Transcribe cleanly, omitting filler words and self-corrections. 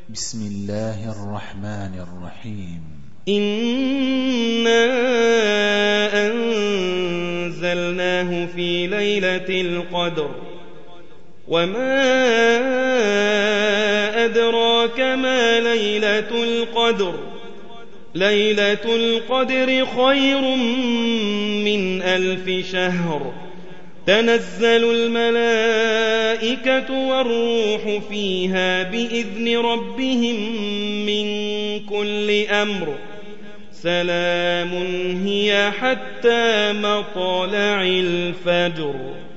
بسم الله الرحمن الرحيم إنا أنزلناه في ليلة القدر وما أدراك ما ليلة القدر ليلة القدر خير من 1000 شهر تنزل الملائكة والروح فيها بإذن ربهم من كل أمر سلام هي حتى مطلع الفجر.